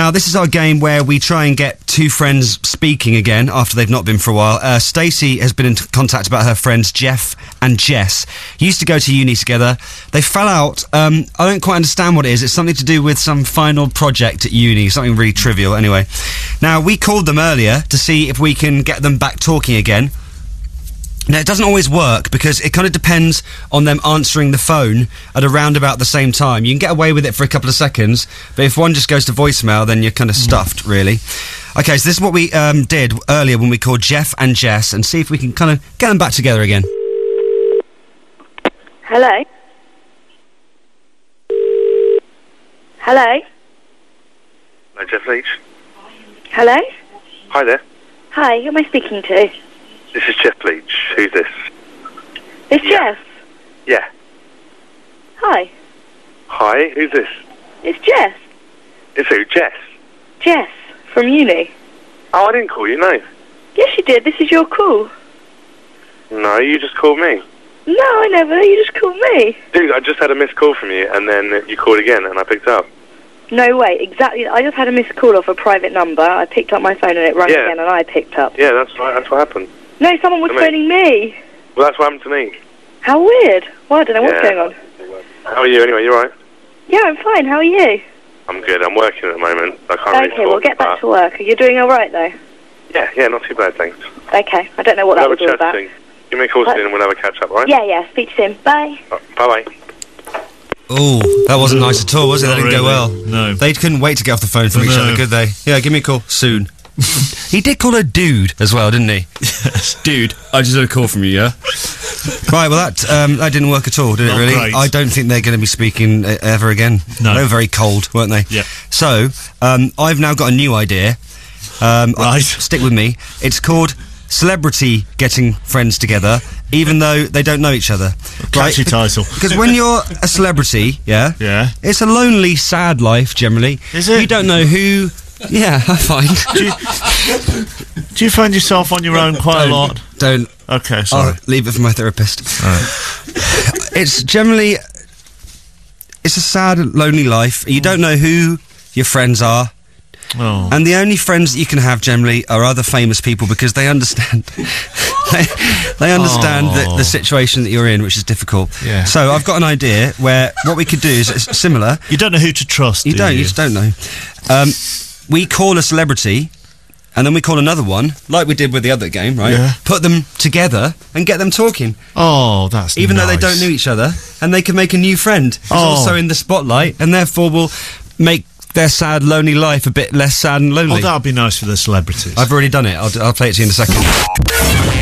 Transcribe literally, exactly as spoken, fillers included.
Now, this is our game where we try and get two friends speaking again after they've not been for a while. Uh, Stacey has been in t- contact about her friends Jeff and Jess. Used to go to uni together. They fell out. Um, I don't quite understand what it is. It's something to do with some final project at uni, something really trivial. Anyway, now, we called them earlier to see if we can get them back talking again. Now, it doesn't always work because it kind of depends on them answering the phone at around about the same time. You can get away with it for a couple of seconds, but if one just goes to voicemail, then you're kind of stuffed, really. Okay, so this is what we um, did earlier when we called Jeff and Jess, and see if we can kind of get them back together again. Hello? Hello? Hello, Jeff Leach. Hello? Hi there. Hi, who am I speaking to? This is Jeff Leach. Who's this? It's Yeah. Jeff. Yeah. Hi. Hi, who's this? It's Jess. It's who? Jess? Jess, from uni. Oh, I didn't call you, no. Yes, you did. This is your call. No, you just called me. No, I never. You just called me. Dude, I just had a missed call from you, and then you called again, and I picked up. No way. Exactly. I just had a missed call off a private number. I picked up my phone and it rang Yeah. again and I picked up. Yeah, that's right. That's what happened. No, someone was To me. phoning me. Well, that's what happened to me. How weird. Well, I don't know what's Yeah. going on. How are you, anyway? You alright? Yeah, I'm fine. How are you? I'm good. I'm working at the moment. I can't really Okay, well, talk, get back but- to work. Are you doing all right, though? Yeah, yeah, not too bad, thanks. Okay. I don't know what We'll that was have a all chat about. soon. Give me a call What? soon and we'll have a catch-up, all right? Yeah, yeah. Speak to you soon. Bye. Bye-bye. Oh, that wasn't nice at all, was it? That Not didn't go well. really, no. They couldn't wait to get off the phone from each No. other, could they? Yeah, give me a call soon. He did call her dude as well, didn't he? Dude, I just had a call from you, yeah? Right, well, that um, that didn't work at all, did it, Not really? great. I don't think they're going to be speaking uh, ever again. No. They were very cold, weren't they? Yeah. So, um, I've now got a new idea. Um, I- Right. stick with me. It's called Celebrity Getting Friends Together, even though they don't know each other. Catchy title. Because when you're a celebrity, yeah? Yeah. It's a lonely, sad life, generally. Is it? You don't know who... Yeah, I find. Do you, do you find yourself on your own quite a lot? Don't. Okay, sorry. I'll leave it for my therapist. It's generally... It's a sad, lonely life. You don't know who your friends are. Oh. And the only friends that you can have generally are other famous people because they understand they, they understand Oh. the, the situation that you're in, which is difficult. Yeah. So I've got an idea where what we could do is it's similar. You don't know who to trust, You do don't, you? you just don't know. Um, we call a celebrity and then we call another one, like we did with the other game, right? Yeah. Put them together and get them talking. Oh, that's Even though they nice. don't know each other, and they can make a new friend who's Oh. also in the spotlight and therefore will make their sad, lonely life a bit less sad and lonely. Oh, that would be nice for the celebrities. I've already done it. I'll, I'll play it to you in a second.